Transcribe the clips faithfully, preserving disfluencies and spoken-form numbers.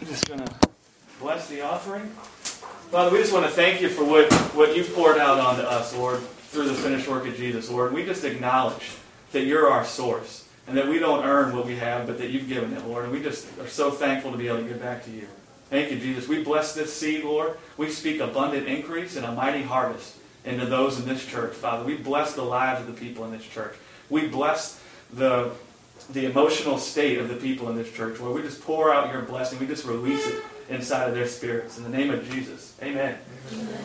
I'm just going to bless the offering. Father, we just want to thank you for what, what you've poured out onto us, Lord, through the finished work of Jesus, Lord. We just acknowledge that you're our source and that we don't earn what we have, but that you've given it, Lord. And we just are so thankful to be able to give back to you. Thank you, Jesus. We bless this seed, Lord. We speak abundant increase and a mighty harvest into those in this church, Father. We bless the lives of the people in this church. We bless the, the emotional state of the people in this church, Lord. We just pour out your blessing. We just release it inside of their spirits. In the name of Jesus, amen. Amen.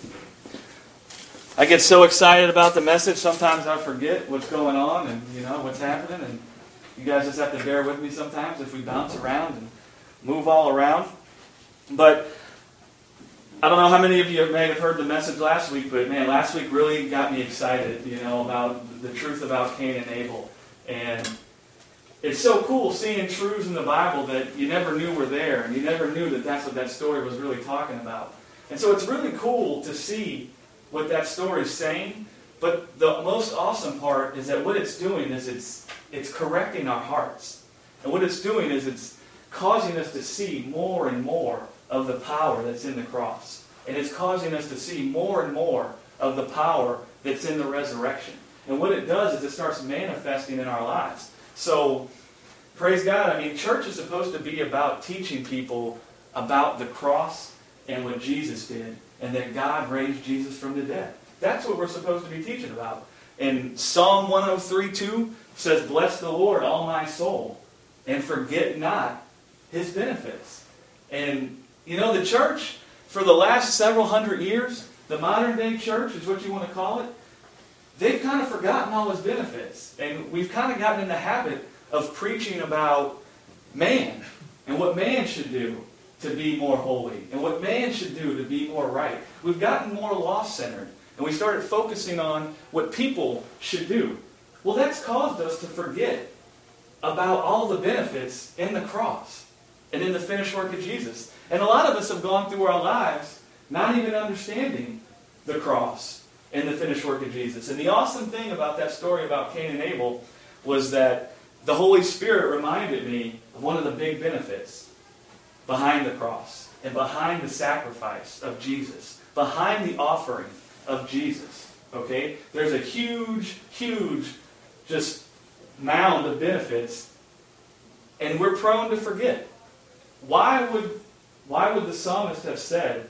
I get so excited about the message, sometimes I forget what's going on and you know what's happening. And you guys just have to bear with me sometimes if we bounce around and move all around. But I don't know how many of you may have heard the message last week, but man, last week really got me excited, you know, about the truth about Cain and Abel. And it's so cool seeing truths in the Bible that you never knew were there, and you never knew that that's what that story was really talking about. And so it's really cool to see what that story is saying, but the most awesome part is that what it's doing is it's it's correcting our hearts. And what it's doing is it's causing us to see more and more of the power that's in the cross. And it's causing us to see more and more of the power that's in the resurrection. And what it does is it starts manifesting in our lives. So, praise God. I mean, church is supposed to be about teaching people about the cross and what Jesus did, and that God raised Jesus from the dead. That's what we're supposed to be teaching about. And Psalm one oh three two says, "Bless the Lord, all my soul, and forget not his benefits." And, you know, the church, for the last several hundred years, the modern day church is what you want to call it, they've kind of forgotten all his benefits. And we've kind of gotten in the habit of preaching about man and what man should do to be more holy and what man should do to be more right. We've gotten more law-centered, and we started focusing on what people should do. Well, that's caused us to forget about all the benefits in the cross and in the finished work of Jesus. And a lot of us have gone through our lives not even understanding the cross and the finished work of Jesus. And the awesome thing about that story about Cain and Abel was that the Holy Spirit reminded me of one of the big benefits behind the cross and behind the sacrifice of Jesus, behind the offering of Jesus. Okay? There's a huge, huge, just mound of benefits, and we're prone to forget. Why would, why would the psalmist have said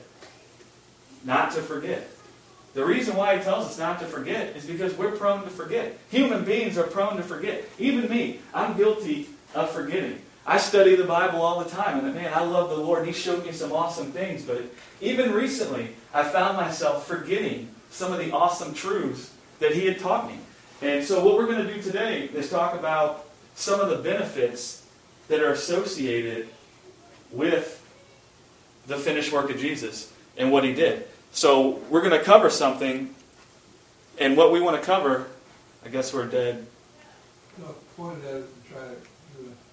not to forget? The reason why he tells us not to forget is because we're prone to forget. Human beings are prone to forget. Even me, I'm guilty of forgetting. I study the Bible all the time, and man, I love the Lord, and He showed me some awesome things, but even recently, I found myself forgetting some of the awesome truths that He had taught me. And so what we're going to do today is talk about some of the benefits that are associated with the finished work of Jesus and what He did. So we're going to cover something, and what we want to cover, I guess we're dead. No, point at it and try to do it.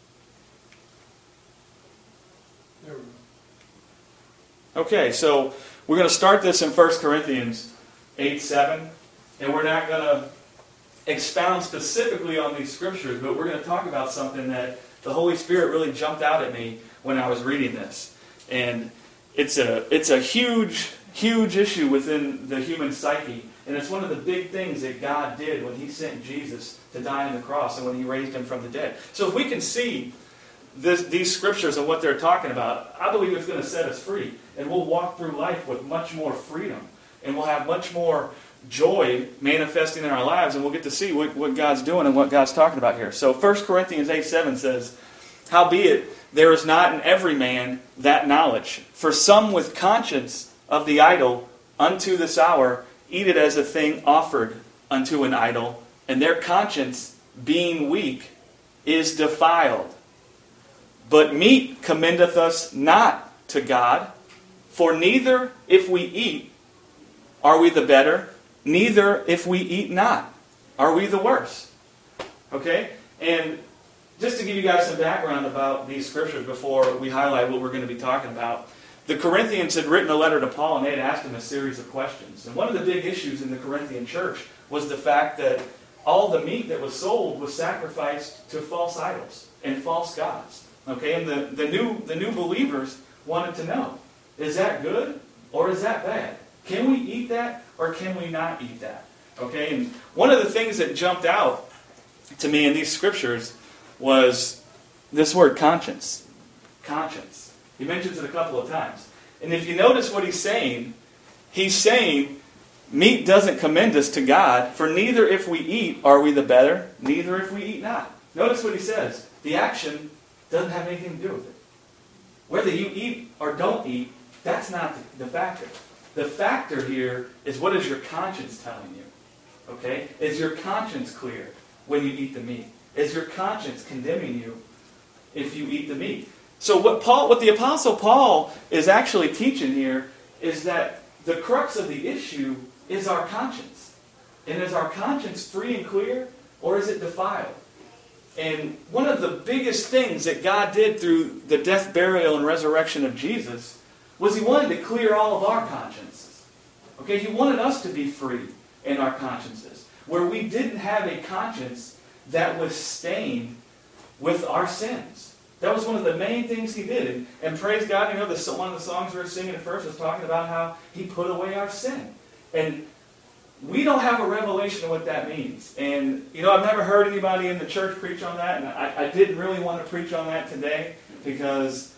There we go. Okay, so we're going to start this in First Corinthians eight seven, and we're not going to expound specifically on these scriptures, but we're going to talk about something that the Holy Spirit really jumped out at me when I was reading this. And it's a it's a huge, huge issue within the human psyche. And it's one of the big things that God did when He sent Jesus to die on the cross and when He raised Him from the dead. So if we can see this, these scriptures and what they're talking about, I believe it's going to set us free. And we'll walk through life with much more freedom. And we'll have much more joy manifesting in our lives. And we'll get to see what, what God's doing and what God's talking about here. So First Corinthians eight seven says, "Howbeit, there is not in every man that knowledge. For some with conscience of the idol unto this hour eat it as a thing offered unto an idol, and their conscience, being weak, is defiled. But meat commendeth us not to God, for neither if we eat are we the better, neither if we eat not are we the worse." Okay? And just to give you guys some background about these scriptures before we highlight what we're going to be talking about, the Corinthians had written a letter to Paul, and they had asked him a series of questions. And one of the big issues in the Corinthian church was the fact that all the meat that was sold was sacrificed to false idols and false gods. Okay, and the, the new the new believers wanted to know, is that good or is that bad? Can we eat that or can we not eat that? Okay, and one of the things that jumped out to me in these scriptures was this word conscience. Conscience. He mentions it a couple of times. And if you notice what he's saying, he's saying meat doesn't commend us to God, for neither if we eat are we the better, neither if we eat not. Notice what he says. The action doesn't have anything to do with it. Whether you eat or don't eat, that's not the, the factor. The factor here is, what is your conscience telling you? Okay? Is your conscience clear when you eat the meat? Is your conscience condemning you if you eat the meat? So what Paul, what the Apostle Paul is actually teaching here is that the crux of the issue is our conscience. And is our conscience free and clear, or is it defiled? And one of the biggest things that God did through the death, burial, and resurrection of Jesus was He wanted to clear all of our consciences. Okay, He wanted us to be free in our consciences, where we didn't have a conscience that was stained with our sins. That was one of the main things He did. And, and praise God, you know, the, one of the songs we were singing at first was talking about how He put away our sin. And we don't have a revelation of what that means. And, you know, I've never heard anybody in the church preach on that, and I, I didn't really want to preach on that today because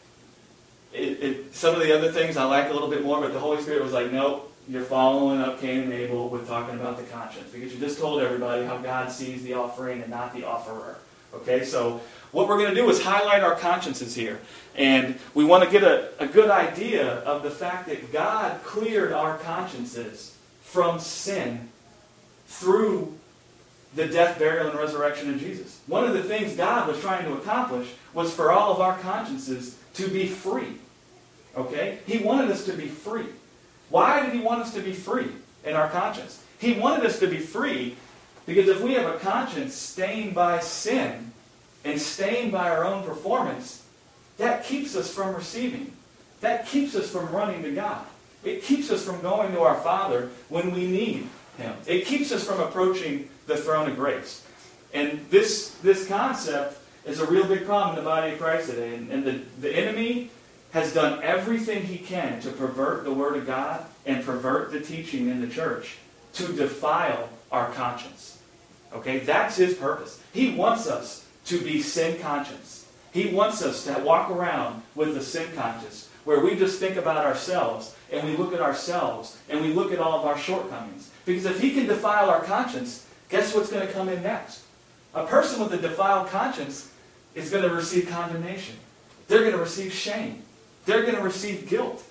it, it, some of the other things I like a little bit more, but the Holy Spirit was like, nope, you're following up Cain and Abel with talking about the conscience, because you just told everybody how God sees the offering and not the offerer. Okay, so what we're going to do is highlight our consciences here. And we want to get a, a good idea of the fact that God cleared our consciences from sin through the death, burial, and resurrection of Jesus. One of the things God was trying to accomplish was for all of our consciences to be free. Okay? He wanted us to be free. Why did He want us to be free in our conscience? He wanted us to be free because if we have a conscience stained by sin and stained by our own performance, that keeps us from receiving. That keeps us from running to God. It keeps us from going to our Father when we need Him. It keeps us from approaching the throne of grace. And this, this concept is a real big problem in the body of Christ today. And, and the, the enemy has done everything he can to pervert the Word of God and pervert the teaching in the church to defile our conscience. Okay, that's his purpose. He wants us to be sin conscious. He wants us to walk around with a sin conscience where we just think about ourselves and we look at ourselves and we look at all of our shortcomings. Because if he can defile our conscience, guess what's going to come in next? A person with a defiled conscience is going to receive condemnation. They're going to receive shame. They're going to receive guilt.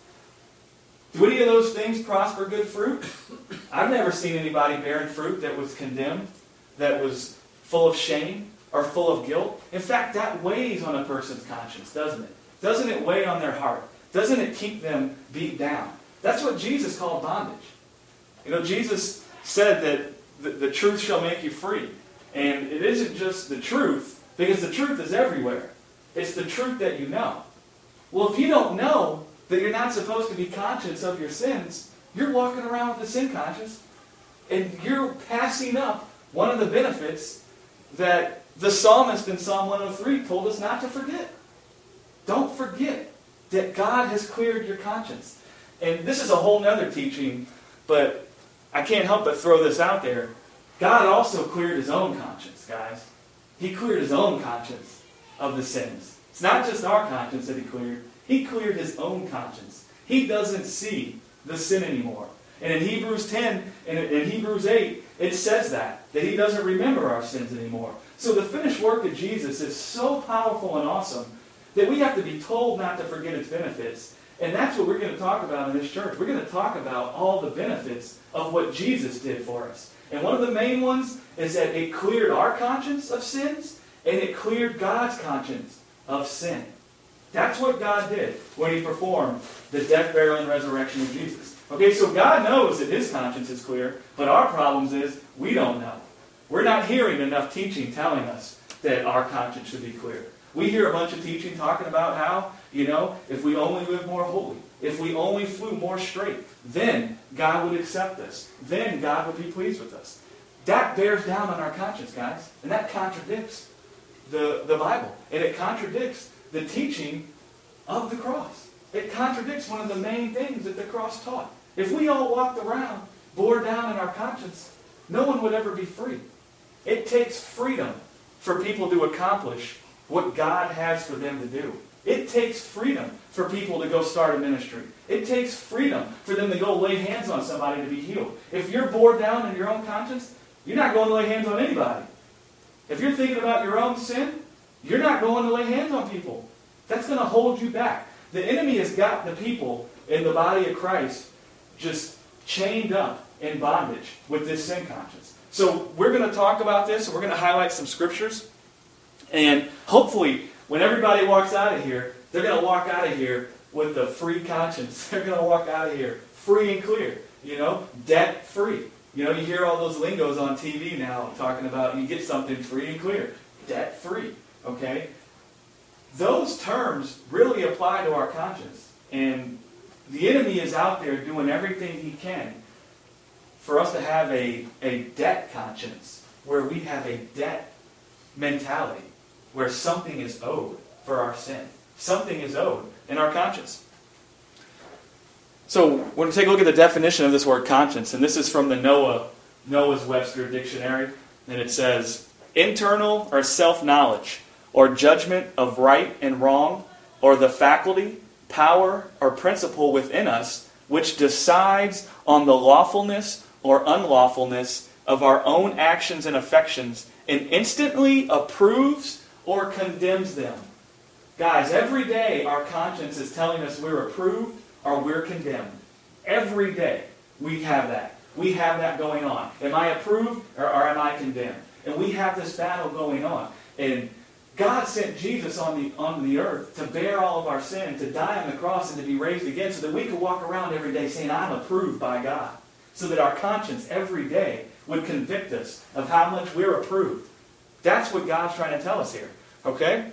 Do any of those things prosper good fruit? I've never seen anybody bearing fruit that was condemned, that was full of shame or full of guilt. In fact, that weighs on a person's conscience, doesn't it? Doesn't it weigh on their heart? Doesn't it keep them beat down? That's what Jesus called bondage. You know, Jesus said that the, the truth shall make you free. And it isn't just the truth, because the truth is everywhere. It's the truth that you know. Well, if you don't know that you're not supposed to be conscious of your sins, you're walking around with a sin conscience, and you're passing up one of the benefits that the psalmist in Psalm one oh three told us not to forget. Don't forget that God has cleared your conscience. And this is a whole nother teaching, but I can't help but throw this out there. God also cleared His own conscience, guys. He cleared His own conscience of the sins. It's not just our conscience that He cleared. He cleared His own conscience. He doesn't see the sin anymore. And in Hebrews ten and in Hebrews eight, it says that, that He doesn't remember our sins anymore. So the finished work of Jesus is so powerful and awesome that we have to be told not to forget its benefits. And that's what we're going to talk about in this church. We're going to talk about all the benefits of what Jesus did for us. And one of the main ones is that it cleared our conscience of sins, and it cleared God's conscience of sin. That's what God did when He performed the death, burial, and resurrection of Jesus. Okay, so God knows that His conscience is clear, but our problem is we don't know. We're not hearing enough teaching telling us that our conscience should be clear. We hear a bunch of teaching talking about how, you know, if we only live more holy, if we only flew more straight, then God would accept us. Then God would be pleased with us. That bears down on our conscience, guys, and that contradicts the, the Bible. And it contradicts the teaching of the cross. It contradicts one of the main things that the cross taught. If we all walked around bore down in our conscience, no one would ever be free. It takes freedom for people to accomplish what God has for them to do. It takes freedom for people to go start a ministry. It takes freedom for them to go lay hands on somebody to be healed. If you're bored down in your own conscience, you're not going to lay hands on anybody. If you're thinking about your own sin, you're not going to lay hands on people. That's going to hold you back. The enemy has got the people in the body of Christ just chained up in bondage with this sin conscience. So we're going to talk about this, and we're going to highlight some scriptures. And hopefully, when everybody walks out of here, they're going to walk out of here with a free conscience. They're going to walk out of here free and clear, you know, debt-free. You know, you hear all those lingos on T V now talking about you get something free and clear. Debt-free, okay? Those terms really apply to our conscience. And the enemy is out there doing everything he can for us to have a, a debt conscience, where we have a debt mentality, where something is owed for our sin. Something is owed in our conscience. So we're going to take a look at the definition of this word conscience, and this is from the Noah, Noah's Webster Dictionary, and it says, internal or self-knowledge, or judgment of right and wrong, or the faculty, power, or principle within us, which decides on the lawfulness or unlawfulness of our own actions and affections, and instantly approves or condemns them. Guys, every day our conscience is telling us we're approved or we're condemned. Every day we have that. We have that going on. Am I approved or, or am I condemned? And we have this battle going on. And God sent Jesus on the, on the earth to bear all of our sin, to die on the cross and to be raised again, so that we could walk around every day saying, I'm approved by God. So that our conscience every day would convict us of how much we're approved. That's what God's trying to tell us here. Okay?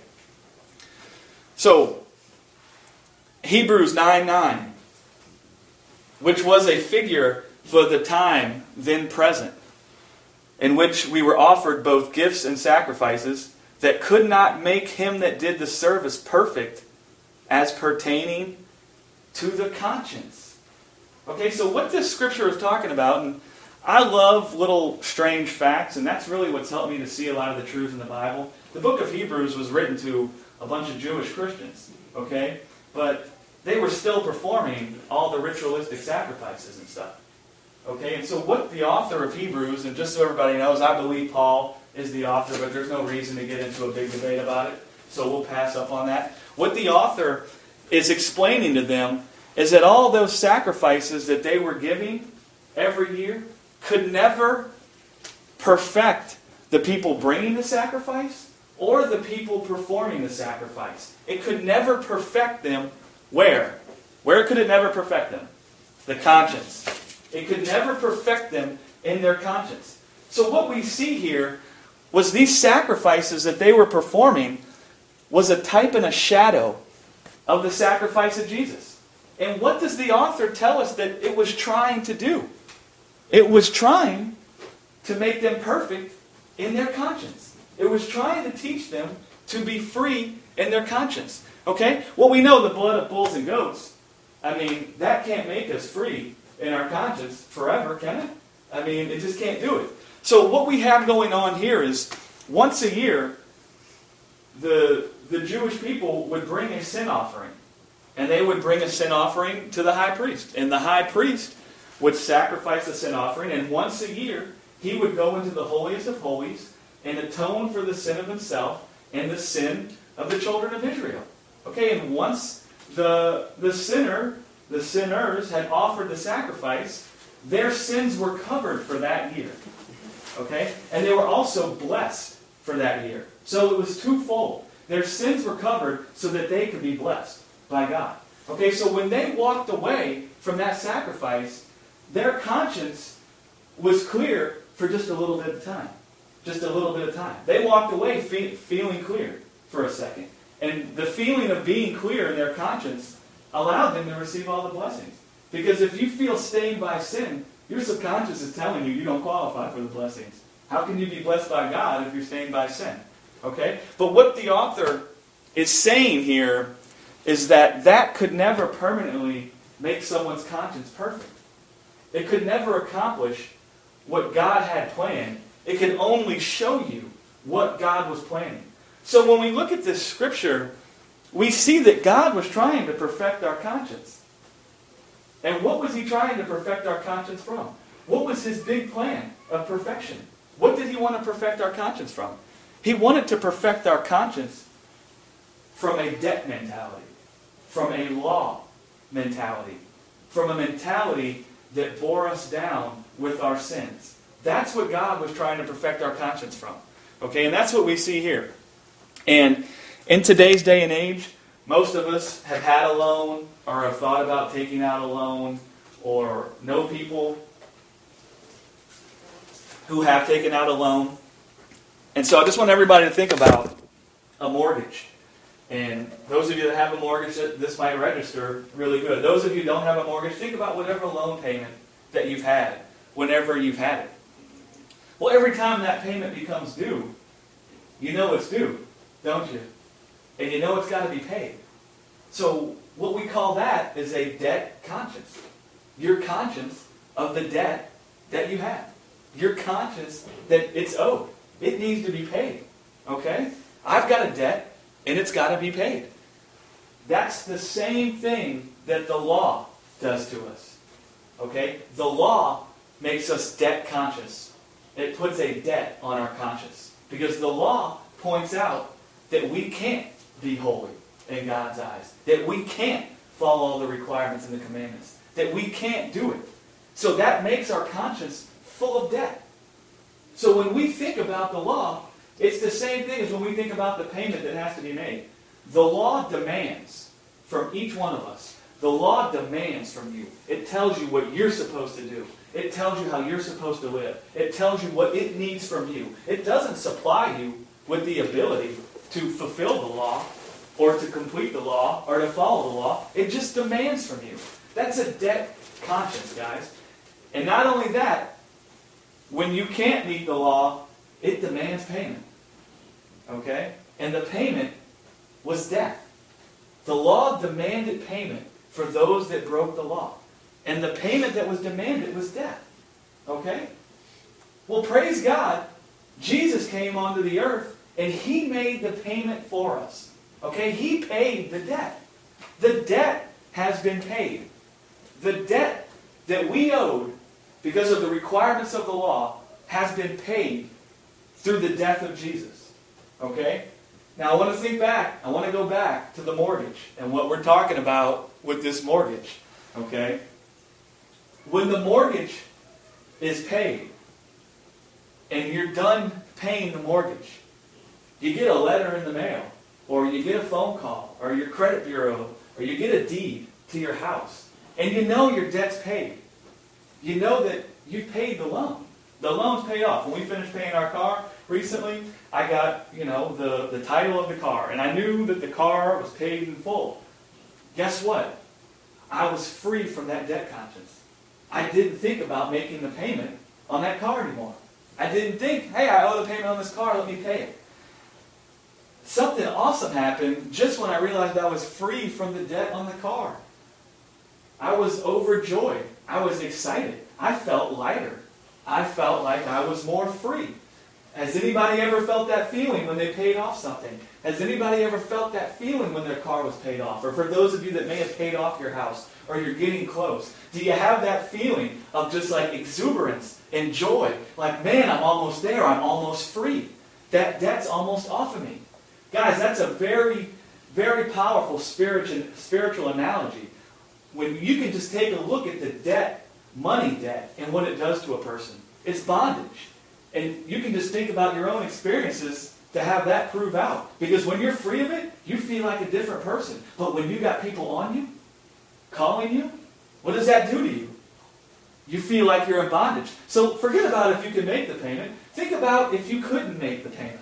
So, Hebrews nine nine, which was a figure for the time then present, in which we were offered both gifts and sacrifices that could not make him that did the service perfect as pertaining to the conscience. Okay, so what this scripture is talking about, and I love little strange facts, and that's really what's helped me to see a lot of the truth in the Bible. The book of Hebrews was written to a bunch of Jewish Christians, okay? But they were still performing all the ritualistic sacrifices and stuff. Okay, and so what the author of Hebrews, and just so everybody knows, I believe Paul is the author, but there's no reason to get into a big debate about it, so we'll pass up on that. What the author is explaining to them is that all those sacrifices that they were giving every year could never perfect the people bringing the sacrifice or the people performing the sacrifice. It could never perfect them where? Where could it never perfect them? The conscience. It could never perfect them in their conscience. So what we see here was these sacrifices that they were performing was a type and a shadow of the sacrifice of Jesus. And what does the author tell us that it was trying to do? It was trying to make them perfect in their conscience. It was trying to teach them to be free in their conscience. Okay? Well, we know the blood of bulls and goats. I mean, that can't make us free in our conscience forever, can it? I mean, it just can't do it. So what we have going on here is, once a year, the, the Jewish people would bring a sin offering. And they would bring a sin offering to the high priest. And the high priest would sacrifice a sin offering, and once a year, he would go into the holiest of holies and atone for the sin of himself and the sin of the children of Israel. Okay, and once the, the sinner, the sinners had offered the sacrifice, their sins were covered for that year. Okay? And they were also blessed for that year. So it was twofold. Their sins were covered so that they could be blessed by God. Okay, so when they walked away from that sacrifice, their conscience was clear for just a little bit of time. Just a little bit of time. They walked away fe- feeling clear for a second. And the feeling of being clear in their conscience allowed them to receive all the blessings. Because if you feel stained by sin, your subconscious is telling you you don't qualify for the blessings. How can you be blessed by God if you're stained by sin? Okay? But what the author is saying here is that that could never permanently make someone's conscience perfect. It could never accomplish what God had planned. It could only show you what God was planning. So when we look at this scripture, we see that God was trying to perfect our conscience. And what was he trying to perfect our conscience from? What was his big plan of perfection? What did he want to perfect our conscience from? He wanted to perfect our conscience from a debt mentality, from a law mentality, from a mentality that bore us down with our sins. That's what God was trying to perfect our conscience from. Okay, and that's what we see here. And in today's day and age, most of us have had a loan or have thought about taking out a loan or know people who have taken out a loan. And so I just want everybody to think about a mortgage. And those of you that have a mortgage, this might register really good. Those of you who don't have a mortgage, think about whatever loan payment that you've had, whenever you've had it. Well, every time that payment becomes due, you know it's due, don't you? And you know it's got to be paid. So what we call that is a debt conscience. You're conscious of the debt that you have. You're conscious that it's owed. It needs to be paid. Okay? I've got a debt, and it's got to be paid. That's the same thing that the law does to us. Okay? The law makes us debt conscious. It puts a debt on our conscience. Because the law points out that we can't be holy in God's eyes. That we can't follow all the requirements and the commandments. That we can't do it. So that makes our conscience full of debt. So when we think about the law, it's the same thing as when we think about the payment that has to be made. The law demands from each one of us. The law demands from you. It tells you what you're supposed to do. It tells you how you're supposed to live. It tells you what it needs from you. It doesn't supply you with the ability to fulfill the law or to complete the law or to follow the law. It just demands from you. That's a debt conscience, guys. And not only that, when you can't meet the law, it demands payment. Okay? And the payment was death. The law demanded payment for those that broke the law. And the payment that was demanded was death. Okay? Well, praise God, Jesus came onto the earth and He made the payment for us. Okay? He paid the debt. The debt has been paid. The debt that we owed because of the requirements of the law has been paid through the death of Jesus. Okay? Now I want to think back. I want to go back to the mortgage and what we're talking about with this mortgage. Okay? When the mortgage is paid and you're done paying the mortgage, you get a letter in the mail or you get a phone call or your credit bureau or you get a deed to your house and you know your debt's paid. You know that you've paid the loan. The loan's paid off. When we finished paying our car recently, I got, you know, the, the title of the car and I knew that the car was paid in full. Guess what? I was free from that debt conscience. I didn't think about making the payment on that car anymore. I didn't think, hey, I owe the payment on this car, let me pay it. Something awesome happened just when I realized I was free from the debt on the car. I was overjoyed. I was excited. I felt lighter. I felt like I was more free. Has anybody ever felt that feeling when they paid off something? Has anybody ever felt that feeling when their car was paid off? Or for those of you that may have paid off your house, or you're getting close, do you have that feeling of just like exuberance and joy? Like, man, I'm almost there. I'm almost free. That debt's almost off of me. Guys, that's a very, very powerful spiritual, spiritual analogy. When you can just take a look at the debt, money debt, and what it does to a person. It's bondage. And you can just think about your own experiences to have that prove out. Because when you're free of it, you feel like a different person. But when you got people on you, calling you, what does that do to you? You feel like you're in bondage. So forget about if you can make the payment. Think about if you couldn't make the payment.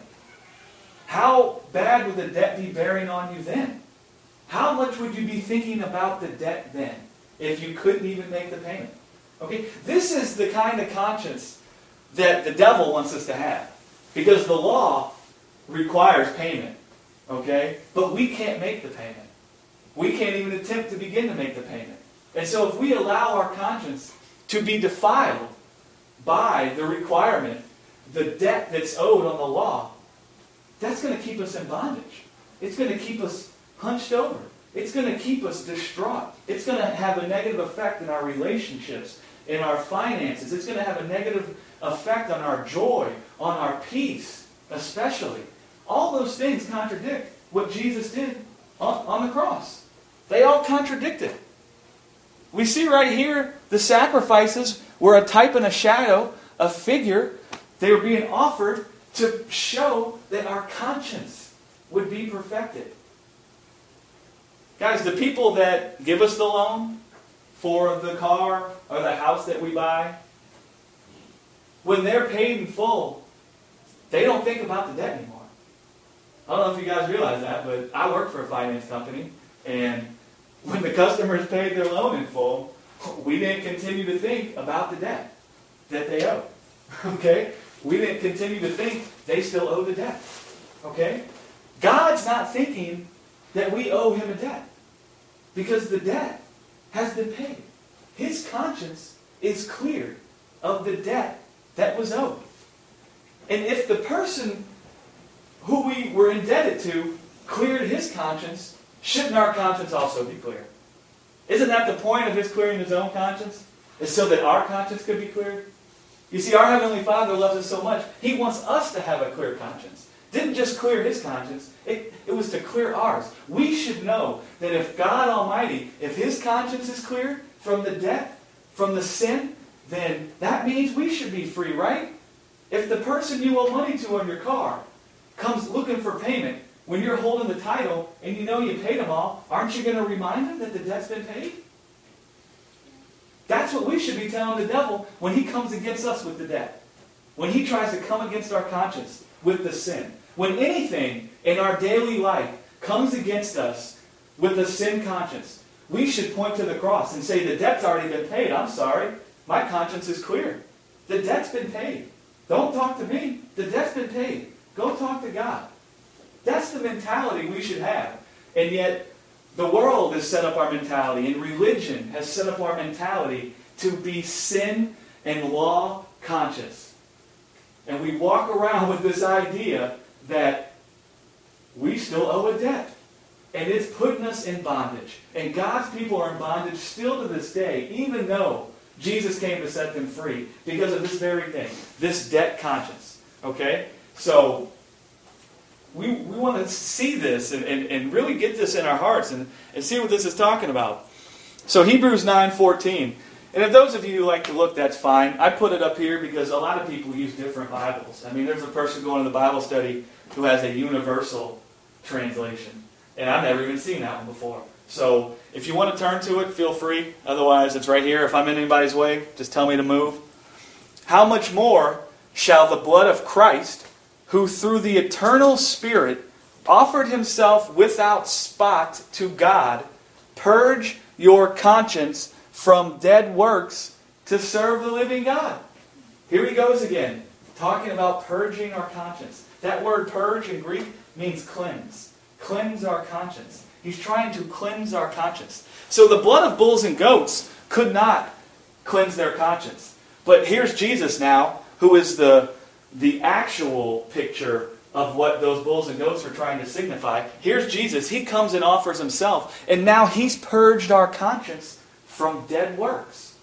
How bad would the debt be bearing on you then? How much would you be thinking about the debt then if you couldn't even make the payment? Okay, this is the kind of conscience that the devil wants us to have. Because the law requires payment. Okay? But we can't make the payment. We can't even attempt to begin to make the payment. And so if we allow our conscience to be defiled by the requirement, the debt that's owed on the law, that's going to keep us in bondage. It's going to keep us hunched over. It's going to keep us distraught. It's going to have a negative effect in our relationships, in our finances. It's going to have a negative effect on our joy, on our peace, especially. All those things contradict what Jesus did on, on the cross. They all contradict it. We see right here the sacrifices were a type and a shadow, a figure. They were being offered to show that our conscience would be perfected. Guys, the people that give us the loan for the car or the house that we buy, when they're paid in full, they don't think about the debt anymore. I don't know if you guys realize that, but I work for a finance company, and when the customers paid their loan in full, we didn't continue to think about the debt that they owe. Okay? We didn't continue to think they still owe the debt. Okay? God's not thinking that we owe Him a debt, because the debt has been paid. His conscience is clear of the debt that was owed. And if the person who we were indebted to cleared his conscience, shouldn't our conscience also be clear? Isn't that the point of His clearing His own conscience? Is so that our conscience could be cleared? You see, our Heavenly Father loves us so much, He wants us to have a clear conscience. Didn't just clear His conscience, it, it was to clear ours. We should know that if God Almighty, if His conscience is clear from the debt, from the sin, then that means we should be free, right? If the person you owe money to on your car comes looking for payment, when you're holding the title and you know you paid them all, aren't you going to remind them that the debt's been paid? That's what we should be telling the devil when he comes against us with the debt. When he tries to come against our conscience with the sin. When anything in our daily life comes against us with a sin conscience, we should point to the cross and say, the debt's already been paid. I'm sorry. My conscience is clear. The debt's been paid. Don't talk to me. The debt's been paid. Go talk to God. That's the mentality we should have. And yet, the world has set up our mentality, and religion has set up our mentality to be sin and law conscious. And we walk around with this idea that we still owe a debt. And it's putting us in bondage. And God's people are in bondage still to this day, even though Jesus came to set them free because of this very thing, this debt conscience. Okay? So, we, we want to see this and, and, and really get this in our hearts and, and see what this is talking about. So Hebrews nine fourteen. And if those of you who like to look, that's fine. I put it up here because a lot of people use different Bibles. I mean, there's a person going to the Bible study who has a universal translation. And I've never even seen that one before. So if you want to turn to it, feel free. Otherwise, it's right here. If I'm in anybody's way, just tell me to move. How much more shall the blood of Christ, who through the eternal Spirit offered Himself without spot to God, purge your conscience from dead works to serve the living God. Here he goes again, talking about purging our conscience. That word purge in Greek means cleanse. Cleanse our conscience. He's trying to cleanse our conscience. So the blood of bulls and goats could not cleanse their conscience. But here's Jesus now, who is the the actual picture of what those bulls and goats were trying to signify. Here's Jesus. He comes and offers Himself. And now He's purged our conscience from dead works.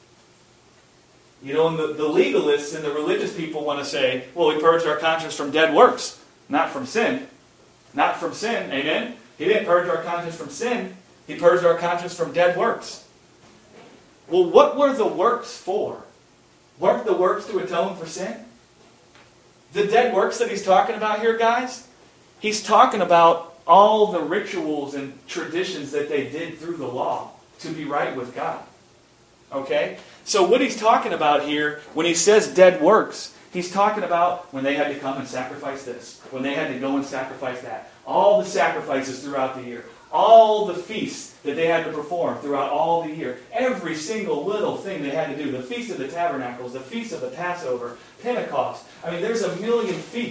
You know, and the, the legalists and the religious people want to say, well, He purged our conscience from dead works, not from sin. Not from sin, amen? He didn't purge our conscience from sin. He purged our conscience from dead works. Well, what were the works for? Weren't the works to atone for sin? The dead works that he's talking about here, guys, he's talking about all the rituals and traditions that they did through the law to be right with God. Okay? So what he's talking about here, when he says dead works, he's talking about when they had to come and sacrifice this, when they had to go and sacrifice that. All the sacrifices throughout the year. All the feasts that they had to perform throughout all the year. Every single little thing they had to do. The Feast of the Tabernacles, the Feast of the Passover, Pentecost. I mean, there's a million feasts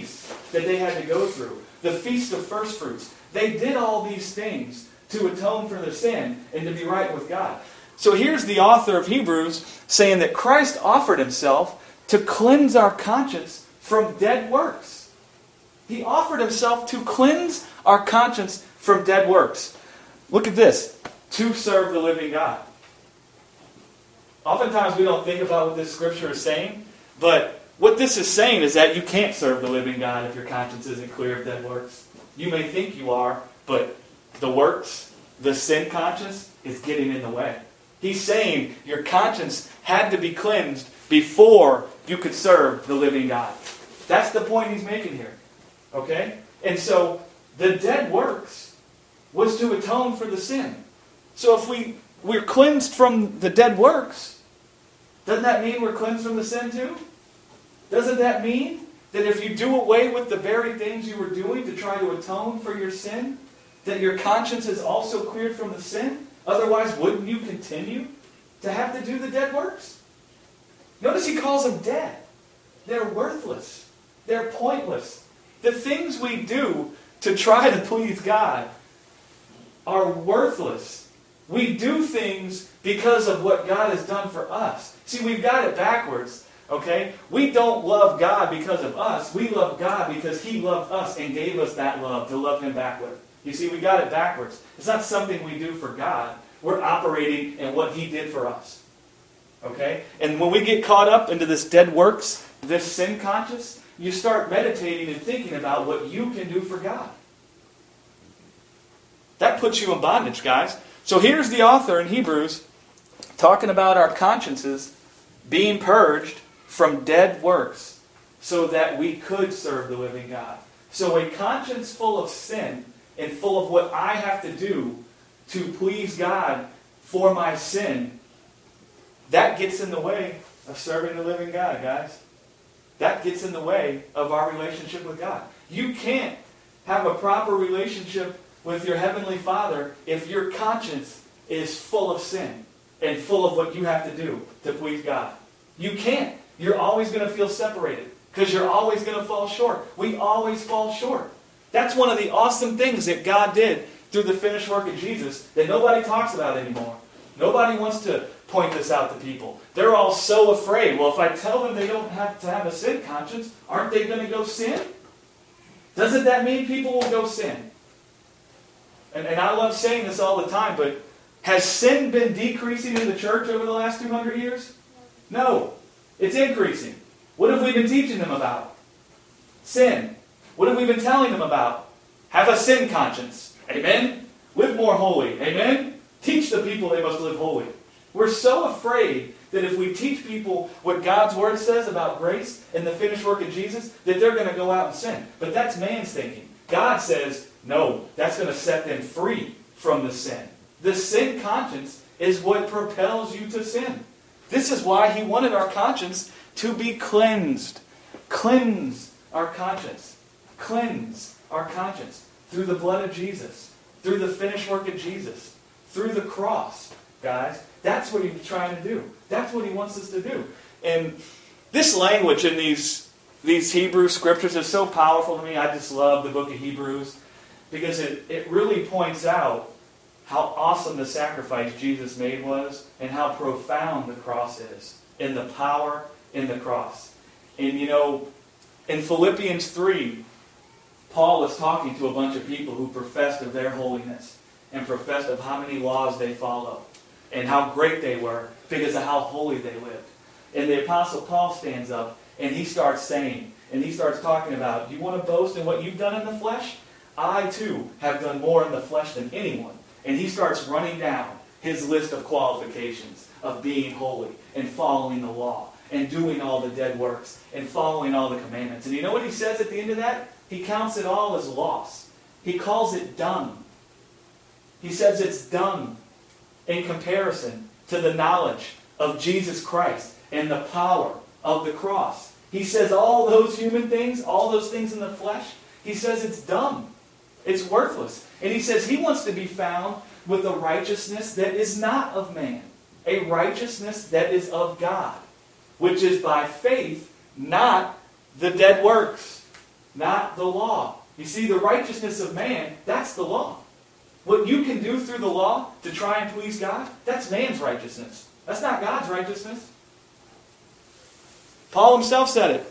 that they had to go through. The Feast of First Fruits. They did all these things to atone for their sin and to be right with God. So here's the author of Hebrews saying that Christ offered himself to cleanse our conscience from dead works. He offered himself to cleanse our conscience from dead works. Look at this. To serve the living God. Oftentimes we don't think about what this scripture is saying, but what this is saying is that you can't serve the living God if your conscience isn't clear of dead works. You may think you are, but the works, the sin conscience, is getting in the way. He's saying your conscience had to be cleansed before you could serve the living God. That's the point he's making here. Okay? And so, the dead works was to atone for the sin. So if we, we're cleansed from the dead works, doesn't that mean we're cleansed from the sin too? Doesn't that mean that if you do away with the very things you were doing to try to atone for your sin, that your conscience is also cleared from the sin? Otherwise, wouldn't you continue to have to do the dead works? Notice he calls them dead. They're worthless. They're pointless. The things we do to try to please God are worthless. We do things because of what God has done for us. See, we've got it backwards. Okay? We don't love God because of us. We love God because He loved us and gave us that love to love Him back with. You see, we got it backwards. It's not something we do for God. We're operating in what He did for us. Okay? And when we get caught up into this dead works, this sin conscious, you start meditating and thinking about what you can do for God. That puts you in bondage, guys. So here's the author in Hebrews talking about our consciences being purged from dead works so that we could serve the living God. So a conscience full of sin and full of what I have to do to please God for my sin, that gets in the way of serving the living God, guys. That gets in the way of our relationship with God. You can't have a proper relationship with your Heavenly Father if your conscience is full of sin and full of what you have to do to please God. You can't. You're always going to feel separated because you're always going to fall short. We always fall short. That's one of the awesome things that God did through the finished work of Jesus that nobody talks about anymore. Nobody wants to point this out to people. They're all so afraid. Well, if I tell them they don't have to have a sin conscience, aren't they going to go sin? Doesn't that mean people will go sin? And, and I love saying this all the time, but has sin been decreasing in the church over the last two hundred years? No. It's increasing. What have we been teaching them about? Sin. What have we been telling them about? Have a sin conscience. Amen? Live more holy. Amen? Teach the people they must live holy. We're so afraid that if we teach people what God's Word says about grace and the finished work of Jesus, that they're going to go out and sin. But that's man's thinking. God says, no, that's going to set them free from the sin. The sin conscience is what propels you to sin. This is why He wanted our conscience to be cleansed. Cleanse our conscience. Cleanse our conscience through the blood of Jesus, through the finished work of Jesus, through the cross, guys. That's what He's trying to do. That's what He wants us to do. And this language in these, these Hebrew scriptures is so powerful to me. I just love the book of Hebrews because it, it really points out how awesome the sacrifice Jesus made was and how profound the cross is and the power in the cross. And you know, in Philippians three, Paul is talking to a bunch of people who professed of their holiness and professed of how many laws they follow and how great they were because of how holy they lived. And the Apostle Paul stands up and he starts saying, and he starts talking about, you want to boast in what you've done in the flesh? I too have done more in the flesh than anyone. And he starts running down his list of qualifications of being holy and following the law and doing all the dead works and following all the commandments. And you know what he says at the end of that? He counts it all as loss. He calls it dung. He says it's dung in comparison to the knowledge of Jesus Christ and the power of the cross. He says all those human things, all those things in the flesh, he says it's dumb. It's worthless. And he says he wants to be found with a righteousness that is not of man. A righteousness that is of God. Which is by faith, not the dead works. not the law. You see, the righteousness of man, that's the law. What you can do through the law to try and please God, that's man's righteousness. That's not God's righteousness. Paul himself said it.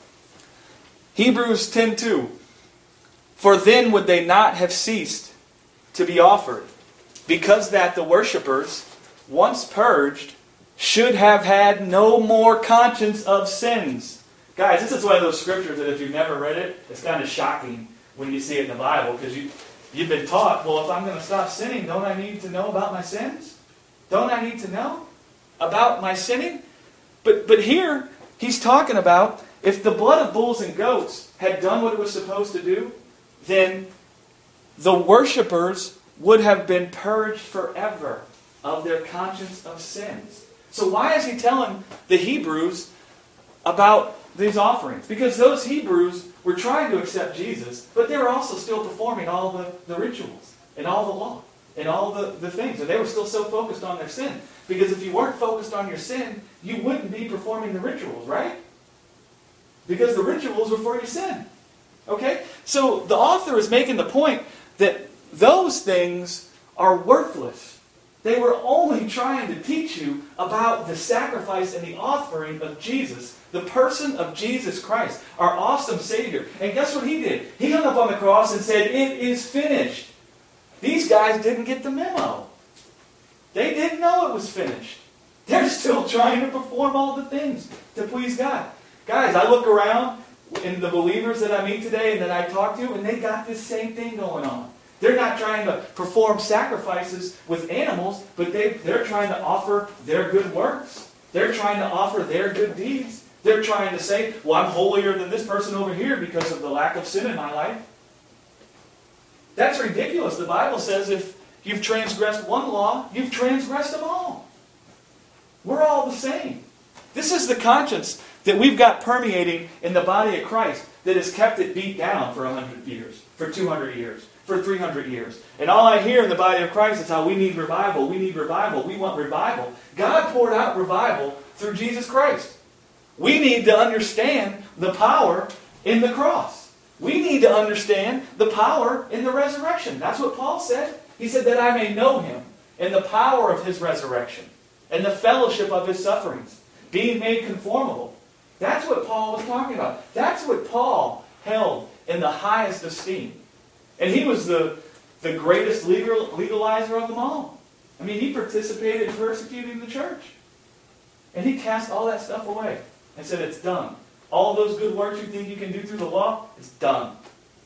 Hebrews ten two. For then would they not have ceased to be offered, because that the worshippers, once purged, should have had no more conscience of sins. Guys, this is one of those scriptures that if you've never read it, it's kind of shocking when you see it in the Bible, because you, you've been taught, well, if I'm going to stop sinning, don't I need to know about my sins? Don't I need to know about my sinning? But, but here, he's talking about, if the blood of bulls and goats had done what it was supposed to do, then the worshippers would have been purged forever of their conscience of sins. So why is he telling the Hebrews about these offerings? Because those Hebrews were trying to accept Jesus, but they were also still performing all the, the rituals and all the law and all the, the things. And they were still so focused on their sin. Because if you weren't focused on your sin, you wouldn't be performing the rituals, right? Because the rituals were for your sin. Okay? So the author is making the point that those things are worthless. They were only trying to teach you about the sacrifice and the offering of Jesus, the person of Jesus Christ, our awesome Savior. And guess what he did? He hung up on the cross and said, "It is finished." These guys didn't get the memo. They didn't know it was finished. They're still trying to perform all the things to please God. Guys, I look around in the believers that I meet today and that I talk to, and they got this same thing going on. They're not trying to perform sacrifices with animals, but they, they're trying to offer their good works. They're trying to offer their good deeds. They're trying to say, well, I'm holier than this person over here because of the lack of sin in my life. That's ridiculous. The Bible says if you've transgressed one law, you've transgressed them all. We're all the same. This is the conscience that we've got permeating in the body of Christ that has kept it beat down for one hundred years, for two hundred years, for three hundred years. And all I hear in the body of Christ is how we need revival, we need revival, we want revival. God poured out revival through Jesus Christ. We need to understand the power in the cross. We need to understand the power in the resurrection. That's what Paul said. He said that I may know him and the power of his resurrection and the fellowship of his sufferings, being made conformable. That's what Paul was talking about. That's what Paul held in the highest esteem. And he was the, the greatest legal, legalizer of them all. I mean, he participated in persecuting the church. And he cast all that stuff away and said, it's done. All those good works you think you can do through the law, it's done.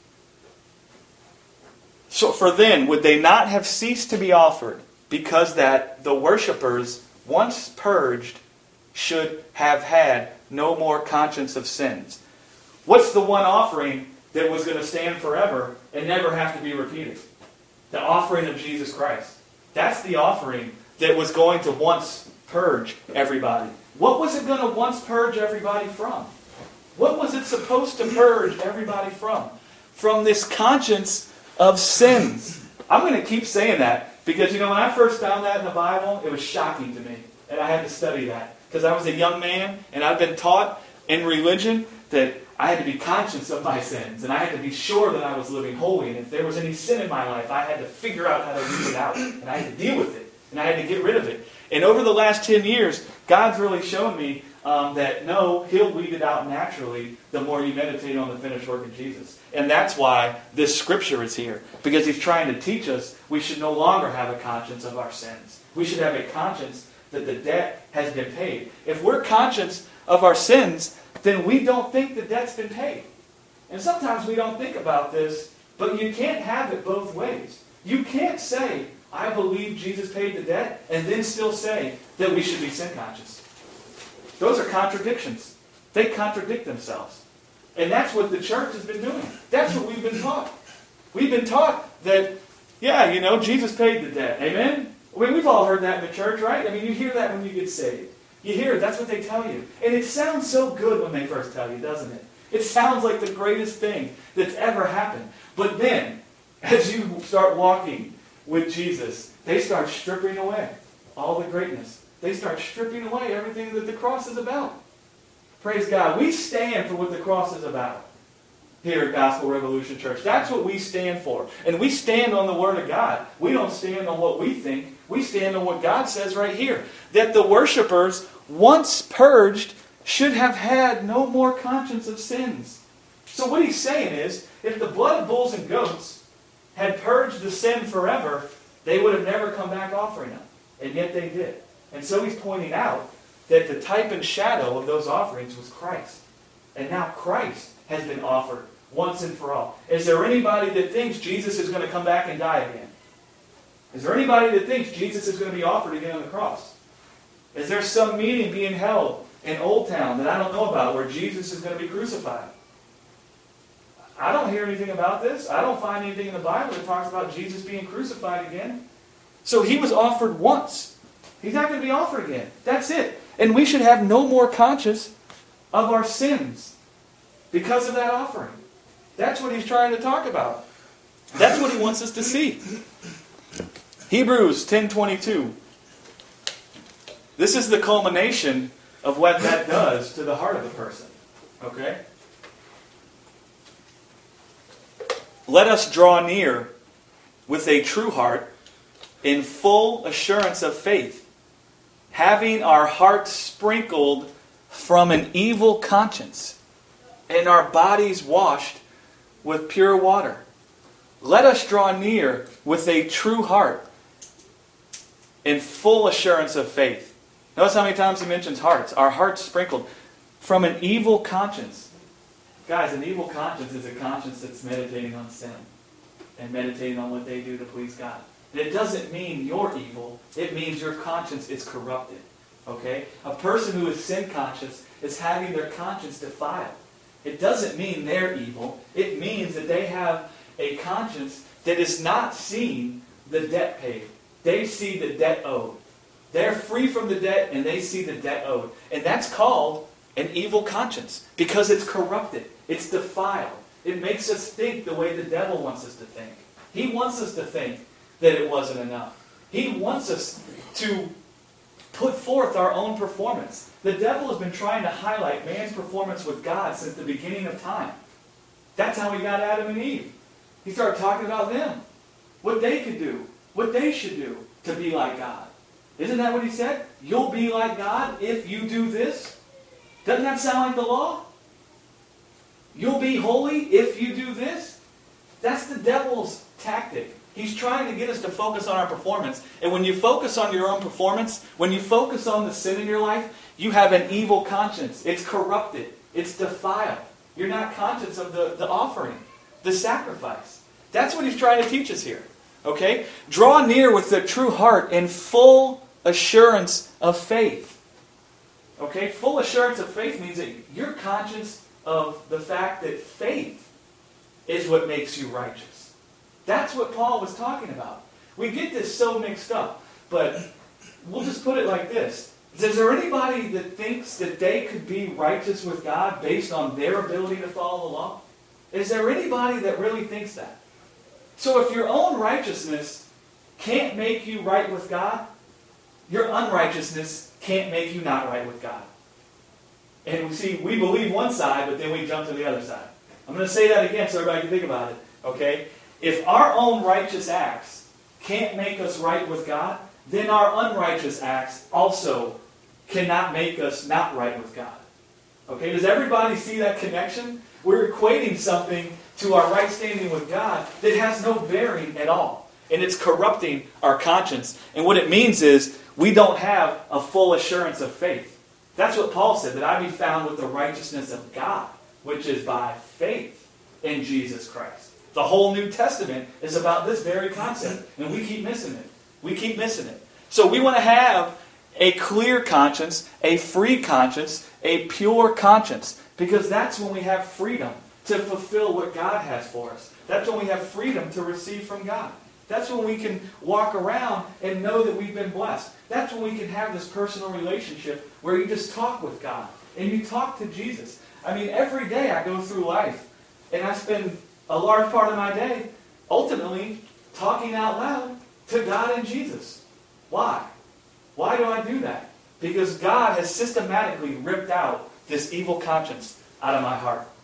So for then, would they not have ceased to be offered, because that the worshippers, once purged, should have had no more conscience of sins? What's the one offering that was going to stand forever and never have to be repeated? The offering of Jesus Christ. That's the offering that was going to once purge everybody. What was it going to once purge everybody from? What was it supposed to purge everybody from? From this conscience of sins. I'm going to keep saying that because, you know, when I first found that in the Bible, it was shocking to me. And I had to study that. Because I was a young man and I'd been taught in religion that I had to be conscious of my sins. And I had to be sure that I was living holy. And if there was any sin in my life, I had to figure out how to root it out. And I had to deal with it. And I had to get rid of it. And over the last ten years, God's really shown me um, that no, He'll weed it out naturally the more you meditate on the finished work of Jesus. And that's why this scripture is here. Because He's trying to teach us we should no longer have a conscience of our sins. We should have a conscience that the debt has been paid. If we're conscious of our sins, then we don't think the debt's been paid. And sometimes we don't think about this, but you can't have it both ways. You can't say, I believe Jesus paid the debt, and then still say that we should be sin conscious. Those are contradictions. They contradict themselves. And that's what the church has been doing. That's what we've been taught. We've been taught that, yeah, you know, Jesus paid the debt. Amen? I mean, we've all heard that in the church, right? I mean, you hear that when you get saved. You hear it. That's what they tell you. And it sounds so good when they first tell you, doesn't it? It sounds like the greatest thing that's ever happened. But then, as you start walking with Jesus, they start stripping away all the greatness. They start stripping away everything that the cross is about. Praise God. We stand for what the cross is about. here at Gospel Revolution Church. That's what we stand for. And we stand on the Word of God. We don't stand on what we think. We stand on what God says right here. That the worshipers, once purged, should have had no more conscience of sins. So what he's saying is, if the blood of bulls and goats had purged the sin forever, they would have never come back offering them. And yet they did. And so he's pointing out that the type and shadow of those offerings was Christ. And now Christ has been offered once and for all. Is there anybody that thinks Jesus is going to come back and die again? Is there anybody that thinks Jesus is going to be offered again on the cross? Is there some meeting being held in Old Town that I don't know about where Jesus is going to be crucified? I don't hear anything about this. I don't find anything in the Bible that talks about Jesus being crucified again. So he was offered once. He's not going to be offered again. That's it. And we should have no more conscience of our sins because of that offering. That's what he's trying to talk about. That's what he wants us to see. Hebrews ten twenty-two. This is the culmination of what that does to the heart of a person. Okay? Let us draw near with a true heart in full assurance of faith, having our hearts sprinkled from an evil conscience and our bodies washed with pure water. Let us draw near with a true heart in full assurance of faith. Notice how many times he mentions hearts. Our hearts sprinkled from an evil conscience. Guys, an evil conscience is a conscience that's meditating on sin and meditating on what they do to please God. And it doesn't mean you're evil. It means your conscience is corrupted. Okay? A person who is sin conscious is having their conscience defiled. It doesn't mean they're evil. It means that they have a conscience that is not seeing the debt paid. They see the debt owed. They're free from the debt and they see the debt owed. And that's called an evil conscience because it's corrupted. It's defiled. It makes us think the way the devil wants us to think. He wants us to think that it wasn't enough. He wants us to put forth our own performance. The devil has been trying to highlight man's performance with God since the beginning of time. That's how he got Adam and Eve. He started talking about them. What they could do. What they should do to be like God. Isn't that what he said? You'll be like God if you do this. Doesn't that sound like the law? You'll be holy if you do this. That's the devil's tactic. He's trying to get us to focus on our performance. And when you focus on your own performance, when you focus on the sin in your life, you have an evil conscience. It's corrupted. It's defiled. You're not conscious of the, the offering, the sacrifice. That's what he's trying to teach us here. Okay? Draw near with the true heart in full assurance of faith. Okay? Full assurance of faith means that you're conscious of the fact that faith is what makes you righteous. That's what Paul was talking about. We get this so mixed up, but we'll just put it like this. Is there anybody that thinks that they could be righteous with God based on their ability to follow the law? Is there anybody that really thinks that? So if your own righteousness can't make you right with God, your unrighteousness can't make you not right with God. And we see, we believe one side, but then we jump to the other side. I'm going to say that again so everybody can think about it. Okay? If our own righteous acts can't make us right with God, then our unrighteous acts also cannot make us not right with God. Okay? Does everybody see that connection? We're equating something to our right standing with God that has no bearing at all. And it's corrupting our conscience. And what it means is we don't have a full assurance of faith. That's what Paul said, that I be found with the righteousness of God, which is by faith in Jesus Christ. The whole New Testament is about this very concept, and we keep missing it. We keep missing it. So we want to have a clear conscience, a free conscience, a pure conscience, because that's when we have freedom to fulfill what God has for us. That's when we have freedom to receive from God. That's when we can walk around and know that we've been blessed. That's when we can have this personal relationship where you just talk with God and you talk to Jesus. I mean, every day I go through life and I spend a large part of my day ultimately talking out loud to God and Jesus. Why? Why do I do that? Because God has systematically ripped out this evil conscience out of my heart.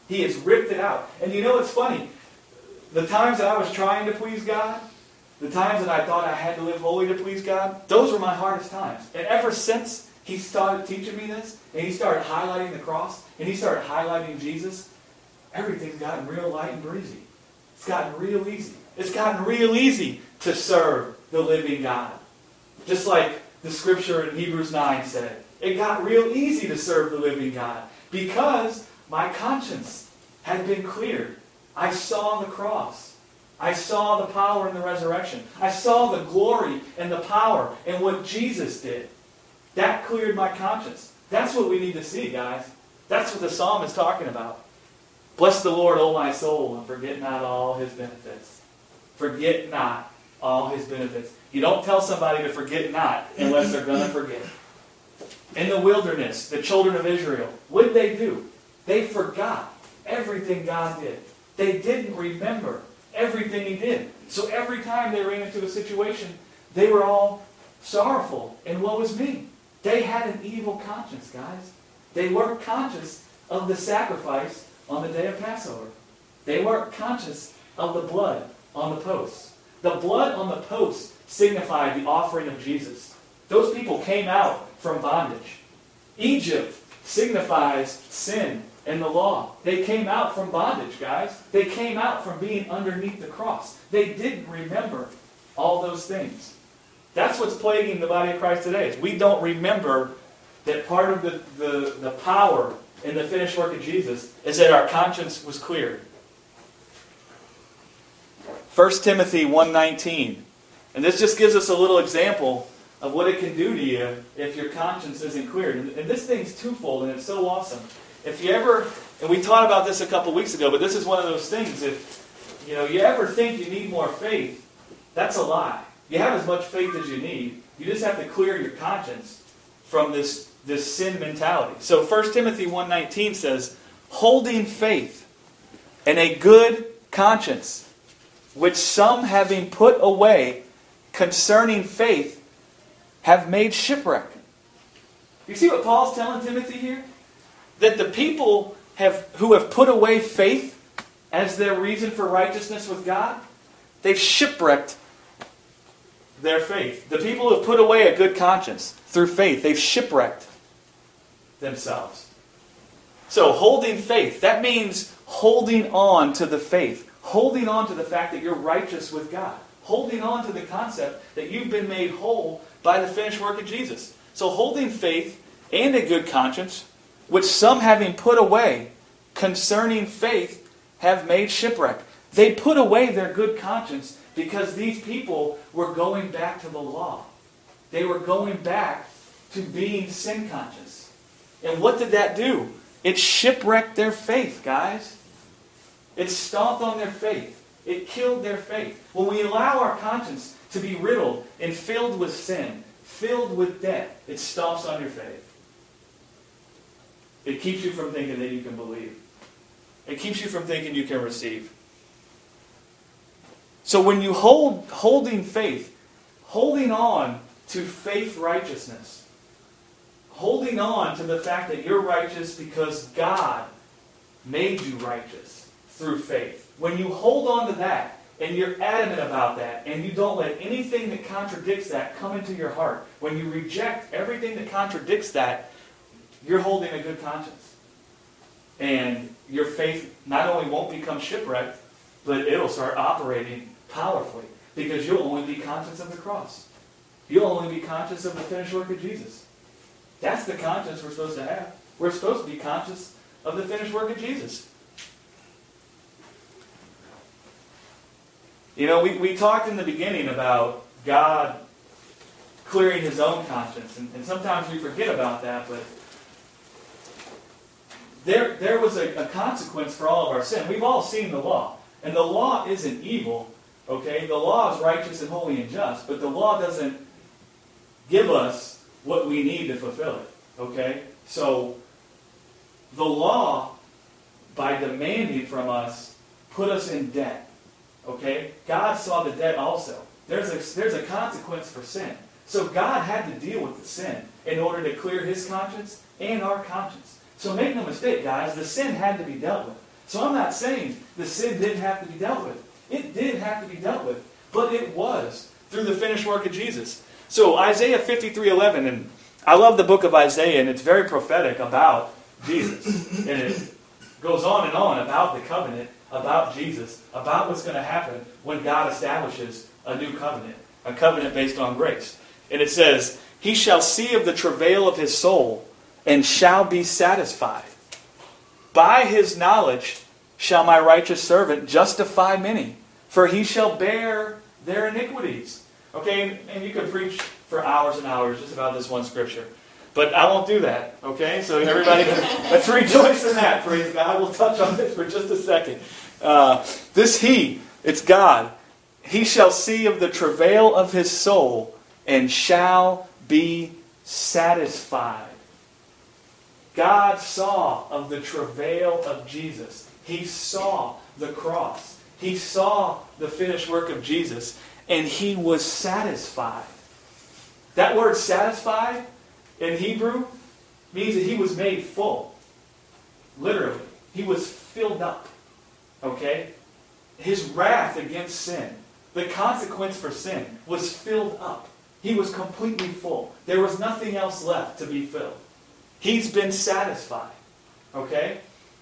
He has ripped it out. And you know what's funny? The times that I was trying to please God, the times that I thought I had to live holy to please God, those were my hardest times. And ever since He started teaching me this, and He started highlighting the cross, and He started highlighting Jesus, everything's gotten real light and breezy. It's gotten real easy. It's gotten real easy to serve the living God. Just like the scripture in Hebrews nine said. It got real easy to serve the living God because my conscience had been cleared. I saw the cross. I saw the power in the resurrection. I saw the glory and the power in what Jesus did. That cleared my conscience. That's what we need to see, guys. That's what the psalm is talking about. Bless the Lord, O my soul, and forget not all His benefits. Forget not all His benefits. You don't tell somebody to forget not unless they're going to forget. In the wilderness, the children of Israel, what did they do? They forgot everything God did. They didn't remember everything He did. So every time they ran into a situation, they were all sorrowful. And what was me? They had an evil conscience, guys. They weren't conscious of the sacrifice on the day of Passover. They weren't conscious of the blood on the posts. The blood on the posts signified the offering of Jesus. Those people came out from bondage. Egypt signifies sin and the law. They came out from bondage, guys. They came out from being underneath the cross. They didn't remember all those things. That's what's plaguing the body of Christ today. Is we don't remember that part of the, the, the power in the finished work of Jesus is that our conscience was cleared. First Timothy one nineteen. And this just gives us a little example of what it can do to you if your conscience isn't cleared. And, and this thing's twofold, and it's so awesome. If you ever, and we taught about this a couple weeks ago, but this is one of those things, if you know you ever think you need more faith, that's a lie. You have as much faith as you need. You just have to clear your conscience from this, this sin mentality. So First Timothy one nineteen says, holding faith and a good conscience, which some having put away concerning faith have made shipwreck. You see what Paul's telling Timothy here? That the people have who have put away faith as their reason for righteousness with God, they've shipwrecked their faith. The people who have put away a good conscience through faith, they've shipwrecked themselves. So holding faith, that means holding on to the faith. Holding on to the fact that you're righteous with God. Holding on to the concept that you've been made whole by the finished work of Jesus. So holding faith and a good conscience, which some having put away concerning faith have made shipwreck. They put away their good conscience because these people were going back to the law. They were going back to being sin conscious. And what did that do? It shipwrecked their faith, guys. It stomped on their faith. It killed their faith. When we allow our conscience to be riddled and filled with sin, filled with debt, it stomps on your faith. It keeps you from thinking that you can believe. It keeps you from thinking you can receive. So when you hold holding faith, holding on to faith righteousness, holding on to the fact that you're righteous because God made you righteous through faith. When you hold on to that, and you're adamant about that, and you don't let anything that contradicts that come into your heart, when you reject everything that contradicts that, you're holding a good conscience. And your faith not only won't become shipwrecked, but it'll start operating powerfully. Because you'll only be conscious of the cross. You'll only be conscious of the finished work of Jesus. That's the conscience we're supposed to have. We're supposed to be conscious of the finished work of Jesus. You know, we, we talked in the beginning about God clearing His own conscience. And, and sometimes we forget about that, but there, there was a, a consequence for all of our sin. We've all seen the law. And the law isn't evil, okay? The law is righteous and holy and just, but the law doesn't give us what we need to fulfill it, okay? So, the law, by demanding from us, put us in debt. Okay? God saw the debt also. There's a, there's a consequence for sin. So God had to deal with the sin in order to clear His conscience and our conscience. So make no mistake, guys, the sin had to be dealt with. So I'm not saying the sin didn't have to be dealt with. It did have to be dealt with. But it was through the finished work of Jesus. So Isaiah fifty-three eleven, and I love the book of Isaiah, and it's very prophetic about Jesus. And it goes on and on about the covenant, about Jesus, about what's going to happen when God establishes a new covenant, a covenant based on grace. And it says, he shall see of the travail of his soul, and shall be satisfied. By his knowledge shall my righteous servant justify many, for he shall bear their iniquities. Okay, and, and you could preach for hours and hours just about this one scripture. But I won't do that, okay? So everybody, let's rejoice in that, praise God. We'll touch on this for just a second. Uh, this he, it's God. He shall see of the travail of his soul, and shall be satisfied. God saw of the travail of Jesus. He saw the cross. He saw the finished work of Jesus, and he was satisfied. That word satisfied in Hebrew means that he was made full. Literally. He was filled up. Okay? His wrath against sin, the consequence for sin, was filled up. He was completely full. There was nothing else left to be filled. He's been satisfied. Okay?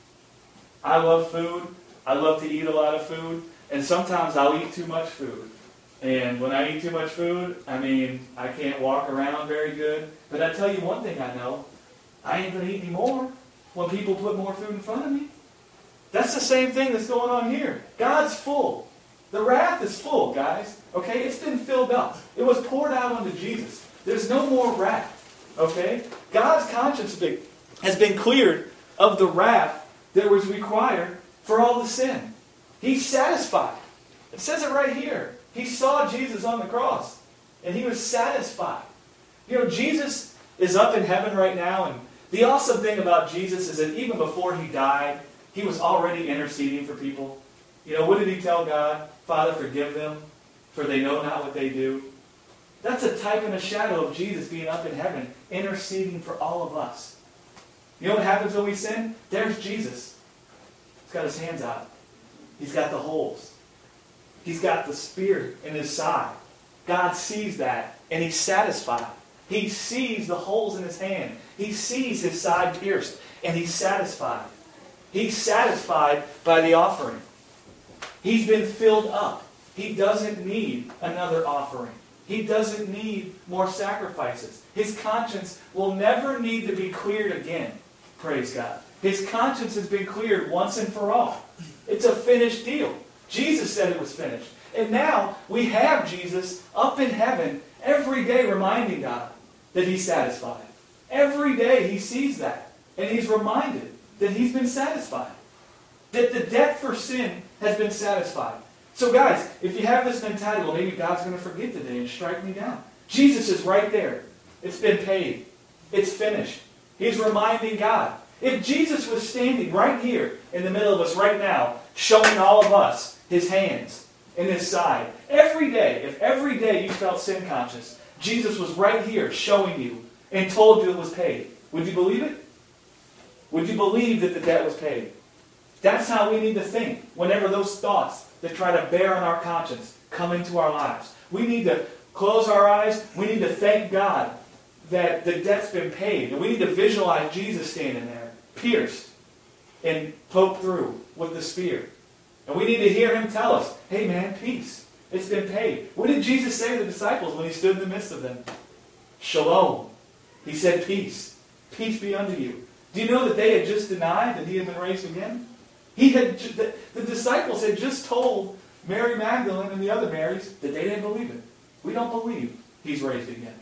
I love food. I love to eat a lot of food. And sometimes I'll eat too much food. And when I eat too much food, I mean, I can't walk around very good. But I tell you one thing I know. I ain't going to eat any more when people put more food in front of me. That's the same thing that's going on here. God's full. The wrath is full, guys. Okay? It's been filled up. It was poured out onto Jesus. There's no more wrath. Okay? God's conscience has been cleared of the wrath that was required for all the sin. He's satisfied. It says it right here. He saw Jesus on the cross, and he was satisfied. You know, Jesus is up in heaven right now, and the awesome thing about Jesus is that even before he died, he was already interceding for people. You know, what did he tell God? Father, forgive them, for they know not what they do. That's a type and a shadow of Jesus being up in heaven, interceding for all of us. You know what happens when we sin? There's Jesus. He's got his hands out. He's got the holes. He's got the spear in his side. God sees that, and he's satisfied. He sees the holes in his hand. He sees his side pierced, and he's satisfied. He's satisfied by the offering. He's been filled up. He doesn't need another offering. He doesn't need more sacrifices. His conscience will never need to be cleared again. Praise God. His conscience has been cleared once and for all. It's a finished deal. Jesus said it was finished. And now we have Jesus up in heaven every day reminding God that he's satisfied. Every day he sees that. And he's reminded that he's been satisfied. That the debt for sin has been satisfied. So guys, if you have this mentality, well, maybe God's going to forget today and strike me down. Jesus is right there. It's been paid. It's finished. He's reminding God. If Jesus was standing right here in the middle of us right now, showing all of us his hands and his side, every day, if every day you felt sin conscious, Jesus was right here showing you and told you it was paid, would you believe it? Would you believe that the debt was paid? That's how we need to think whenever those thoughts that try to bear on our conscience come into our lives. We need to close our eyes. We need to thank God that the debt's been paid. And we need to visualize Jesus standing there, pierced and poked through with the spear. And we need to hear him tell us, hey man, peace. It's been paid. What did Jesus say to the disciples when he stood in the midst of them? Shalom. He said peace. Peace be unto you. Do you know that they had just denied that he had been raised again? He had, the, the disciples had just told Mary Magdalene and the other Marys that they didn't believe it. We don't believe he's raised again.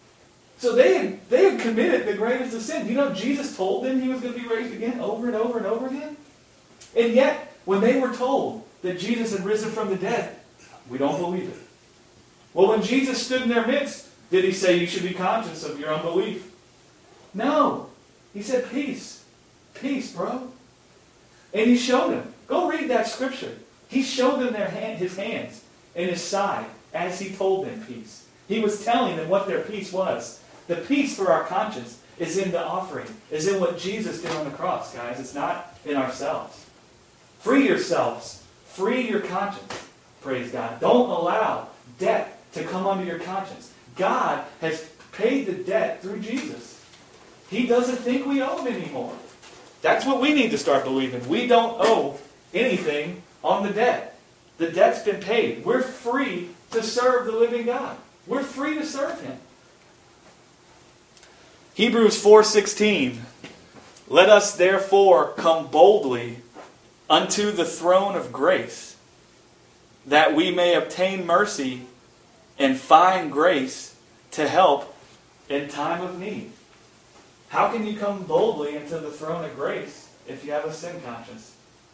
So they had, they had committed the greatest of sin. Do you know Jesus told them he was going to be raised again over and over and over again? And yet, when they were told that Jesus had risen from the dead, we don't believe it. Well, when Jesus stood in their midst, did he say you should be conscious of your unbelief? No. He said peace. Peace, bro. And he showed them. Go read that scripture. He showed them their hand, his hands and his side as he told them peace. He was telling them what their peace was. The peace for our conscience is in the offering, is in what Jesus did on the cross, guys. It's not in ourselves. Free yourselves. Free your conscience. Praise God. Don't allow debt to come under your conscience. God has paid the debt through Jesus. He doesn't think we owe it anymore. That's what we need to start believing. We don't owe anything on the debt. The debt's been paid. We're free to serve the living God. We're free to serve Him. Hebrews four sixteen. Let us therefore come boldly unto the throne of grace, that we may obtain mercy and find grace to help in time of need. How can you come boldly into the throne of grace if you have a sin conscience?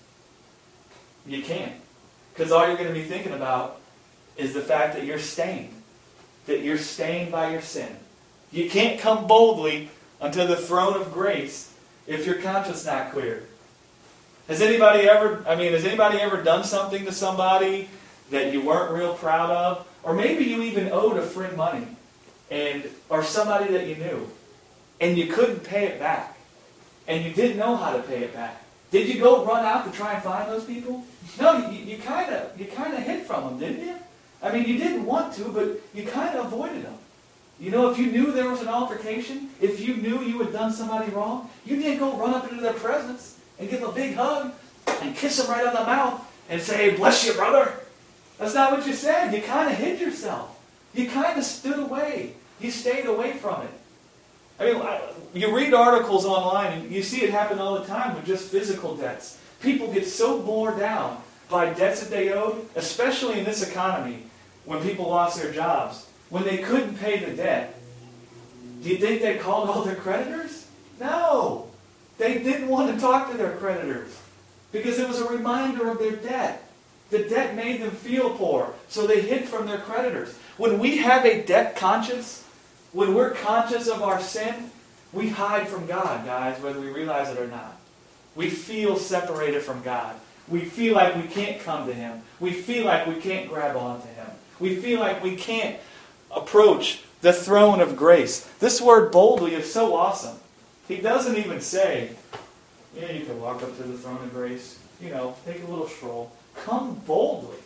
You can't. Because all you're going to be thinking about is the fact that you're stained. That you're stained by your sin. You can't come boldly unto the throne of grace if your conscience is not clear. Has anybody ever, I mean, has anybody ever done something to somebody that you weren't real proud of? Or maybe you even owed a friend money, and or somebody that you knew, and you couldn't pay it back, and you didn't know how to pay it back. Did you go run out to try and find those people? No, you kind of you kind of hid from them, didn't you? I mean, you didn't want to, but you kind of avoided them. You know, if you knew there was an altercation, if you knew you had done somebody wrong, you didn't go run up into their presence and give them a big hug and kiss them right on the mouth and say, bless you, brother. That's not what you said. You kind of hid yourself. You kind of stood away. You stayed away from it. I mean, you read articles online and you see it happen all the time with just physical debts. People get so bore down by debts that they owed, especially in this economy, when people lost their jobs. When they couldn't pay the debt, do you think they called all their creditors? No. They didn't want to talk to their creditors because it was a reminder of their debt. The debt made them feel poor, so they hid from their creditors. When we have a debt conscience, when we're conscious of our sin, we hide from God, guys, whether we realize it or not. We feel separated from God. We feel like we can't come to Him. We feel like we can't grab onto Him. We feel like we can't approach the throne of grace. This word boldly is so awesome. He doesn't even say, yeah, you can walk up to the throne of grace. You know, take a little stroll. Come boldly.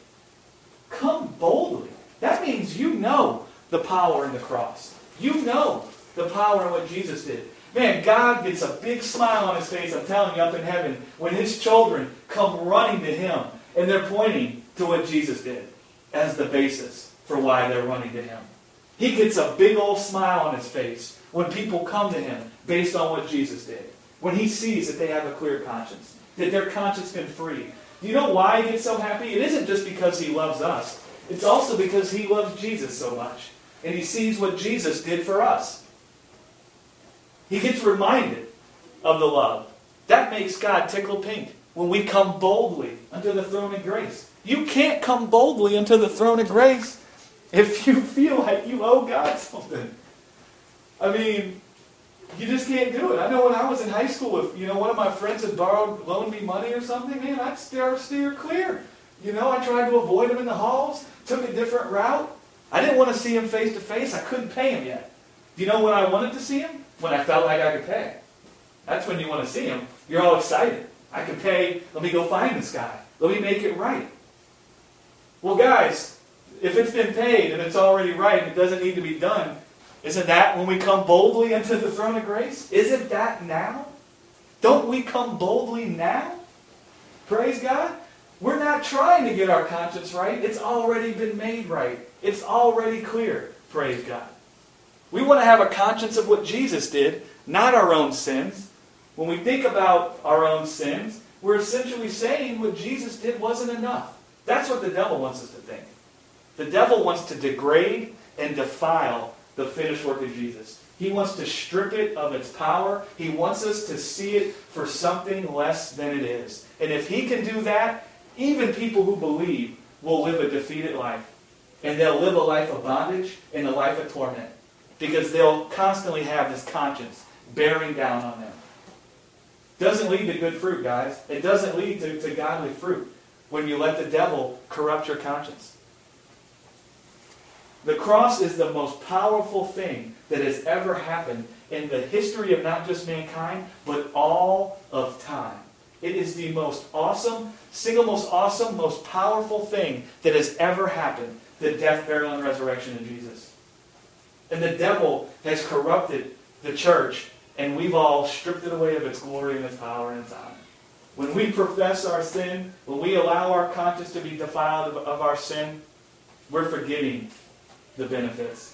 Come boldly. That means you know the power in the cross. You know the power in what Jesus did. Man, God gets a big smile on His face, I'm telling you, up in heaven, when His children come running to Him and they're pointing to what Jesus did as the basis for why they're running to Him. He gets a big old smile on His face when people come to Him based on what Jesus did. When He sees that they have a clear conscience, that their conscience has been free. Do you know why He gets so happy? It isn't just because He loves us. It's also because He loves Jesus so much. And He sees what Jesus did for us. He gets reminded of the love. That makes God tickle pink when we come boldly unto the throne of grace. You can't come boldly unto the throne of grace if you feel like you owe God something. I mean, you just can't do it. I know when I was in high school, if you know one of my friends had borrowed, loaned me money or something, man, I'd steer, steer clear. You know, I tried to avoid him in the halls, took a different route. I didn't want to see him face to face. I couldn't pay him yet. Do you know when I wanted to see him? When I felt like I could pay. That's when you want to see him. You're all excited. I can pay. Let me go find this guy. Let me make it right. Well, guys, if it's been paid and it's already right and it doesn't need to be done, isn't that when we come boldly into the throne of grace? Isn't that now? Don't we come boldly now? Praise God. We're not trying to get our conscience right. It's already been made right. It's already clear. Praise God. We want to have a conscience of what Jesus did, not our own sins. When we think about our own sins, we're essentially saying what Jesus did wasn't enough. That's what the devil wants us to think. The devil wants to degrade and defile the finished work of Jesus. He wants to strip it of its power. He wants us to see it for something less than it is. And if he can do that, even people who believe will live a defeated life. And they'll live a life of bondage and a life of torment. Because they'll constantly have this conscience bearing down on them. Doesn't lead to good fruit, guys. It doesn't lead to, to godly fruit when you let the devil corrupt your conscience. The cross is the most powerful thing that has ever happened in the history of not just mankind, but all of time. It is the most awesome, single most awesome, most powerful thing that has ever happened. The death, burial, and resurrection of Jesus. And the devil has corrupted the church, and we've all stripped it away of its glory and its power and its honor. When we profess our sin, when we allow our conscience to be defiled of, of our sin, we're forgetting the benefits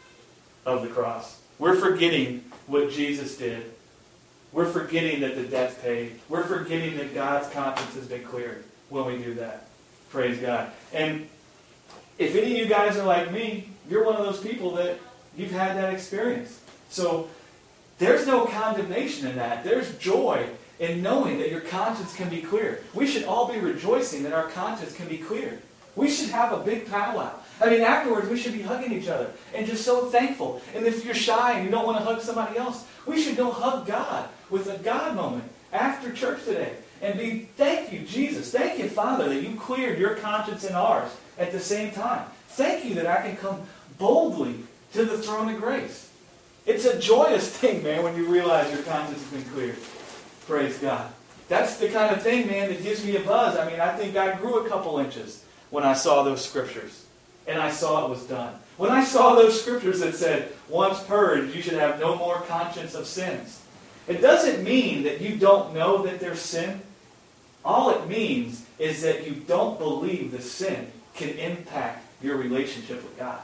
of the cross. We're forgetting what Jesus did. We're forgetting that the debt's paid. We're forgetting that God's conscience has been cleared when we do that. Praise God. And if any of you guys are like me, you're one of those people that you've had that experience. So there's no condemnation in that. There's joy in knowing that your conscience can be cleared. We should all be rejoicing that our conscience can be cleared. We should have a big powwow. I mean, afterwards, we should be hugging each other and just so thankful. And if you're shy and you don't want to hug somebody else, we should go hug God with a God moment after church today. And be, thank you, Jesus. Thank you, Father, that you cleared your conscience and ours at the same time. Thank you that I can come boldly to the throne of grace. It's a joyous thing, man, when you realize your conscience has been cleared. Praise God. That's the kind of thing, man, that gives me a buzz. I mean, I think I grew a couple inches when I saw those scriptures. And I saw it was done. When I saw those scriptures that said, once purged, you should have no more conscience of sins. It doesn't mean that you don't know that there's sin. All it means is that you don't believe the sin can impact your relationship with God.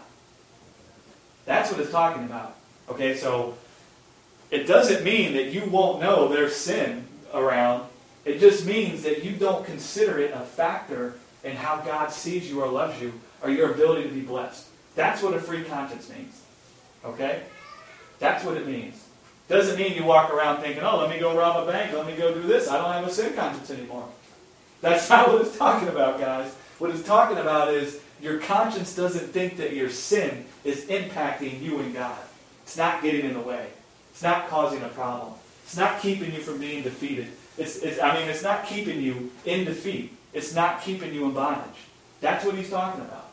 That's what it's talking about. Okay, so it doesn't mean that you won't know there's sin around. It just means that you don't consider it a factor in how God sees you or loves you or your ability to be blessed. That's what a free conscience means. Okay? That's what it means. Doesn't mean you walk around thinking, oh, let me go rob a bank, let me go do this. I don't have a sin conscience anymore. That's not what it's talking about, guys. What it's talking about is your conscience doesn't think that your sin is impacting you and God. It's not getting in the way. It's not causing a problem. It's not keeping you from being defeated. It's, it's, I mean, it's not keeping you in defeat. It's not keeping you in bondage. That's what he's talking about.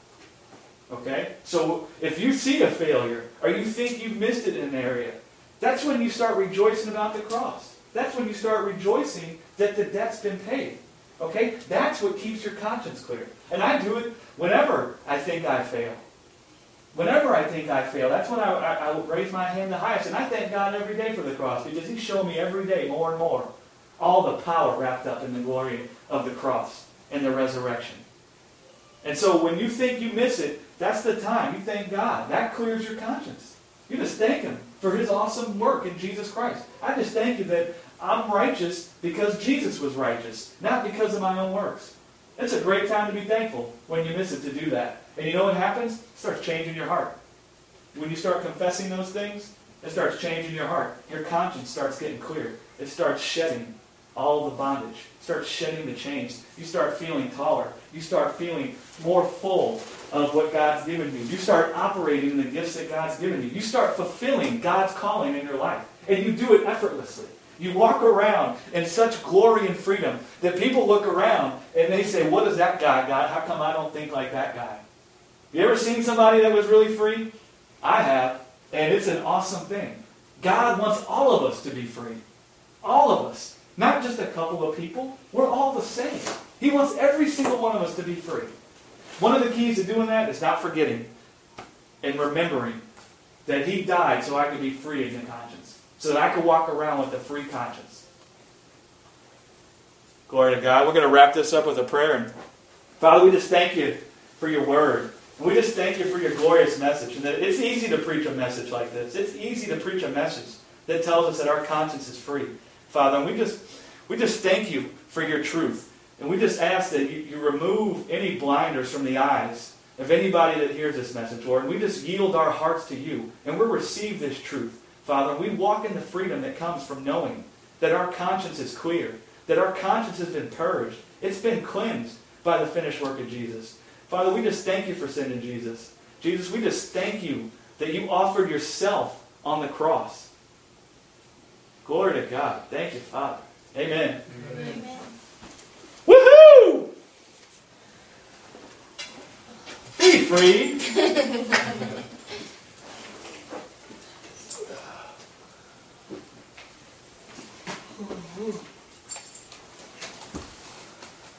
Okay? So if you see a failure, or you think you've missed it in an area, that's when you start rejoicing about the cross. That's when you start rejoicing that the debt's been paid. Okay? That's what keeps your conscience clear. And I do it whenever I think I fail. Whenever I think I fail, that's when I, I, I raise my hand the highest. And I thank God every day for the cross, because He's shown me every day more and more all the power wrapped up in the glory of the cross and the resurrection. And so when you think you miss it, that's the time. You thank God. That clears your conscience. You just thank Him for His awesome work in Jesus Christ. I just thank you that I'm righteous because Jesus was righteous, not because of my own works. It's a great time to be thankful when you miss it to do that. And you know what happens? It starts changing your heart. When you start confessing those things, it starts changing your heart. Your conscience starts getting clear. It starts shedding all the bondage. It starts shedding the chains. You start feeling taller. You start feeling more full of what God's given you. You start operating in the gifts that God's given you. You start fulfilling God's calling in your life. And you do it effortlessly. You walk around in such glory and freedom that people look around and they say, what is that guy got? How come I don't think like that guy? You ever seen somebody that was really free? I have. And it's an awesome thing. God wants all of us to be free. All of us. Not just a couple of people. We're all the same. He wants every single one of us to be free. One of the keys to doing that is not forgetting and remembering that He died so I could be free in the conscience. So that I could walk around with a free conscience. Glory to God. We're going to wrap this up with a prayer. And Father, we just thank you for your word. And we just thank you for your glorious message. And that it's easy to preach a message like this. It's easy to preach a message that tells us that our conscience is free. Father, and we just we just thank you for your truth. And we just ask that you, you remove any blinders from the eyes of anybody that hears this message, Lord. And we just yield our hearts to you. And we receive this truth, Father. And we walk in the freedom that comes from knowing that our conscience is clear, that our conscience has been purged. It's been cleansed by the finished work of Jesus. Father, we just thank you for sending Jesus. Jesus, we just thank you that you offered yourself on the cross. Glory to God. Thank you, Father. Amen. Amen. Amen. Woohoo! Be free.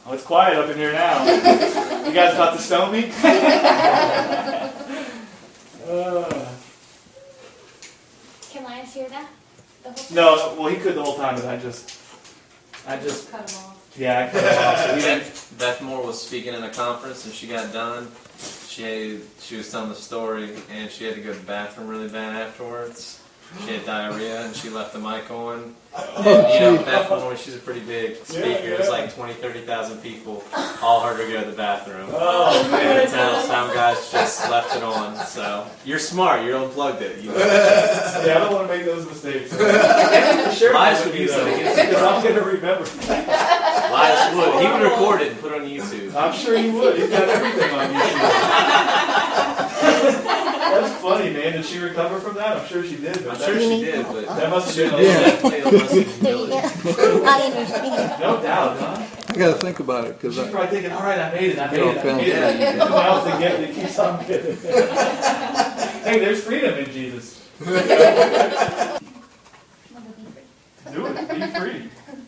Oh, it's quiet up in here now. You guys about to stone me? uh, Can Linus hear that? The whole time? no, well, he could the whole time, but I just, I just, Cut him off. yeah, I cut him off. So he didn't. Beth, Beth Moore was speaking in a conference, and she got done. She had, she was telling the story, and she had to go to the bathroom really bad afterwards. She had diarrhea, and she left the mic on. And, you know, Beth Moore, she's a pretty big speaker. Yeah, It was yeah. like twenty, thirty thousand people all heard her go to the bathroom. Oh And man. the town sound guys just left it on. So you're smart. You unplugged it. You know. Yeah, I don't want to make those mistakes. And for sure, Lies would would be be though, something. because I'm gonna remember. Elias would. He would record it and put it on YouTube. I'm sure he would. He's got everything on YouTube. That's funny, man. Did she recover from that? I'm sure she did. But I'm that, sure she did, but that must have she been a was little, definitely a lesson in There you humility. go. I understand. no doubt, huh? I gotta think about it, cause She's I, probably thinking, all right, I made it, I made You're it, I okay. made it. Everyone else to get it, it keeps on getting it. Hey, there's freedom in Jesus. Wanna be free? Do it, be free.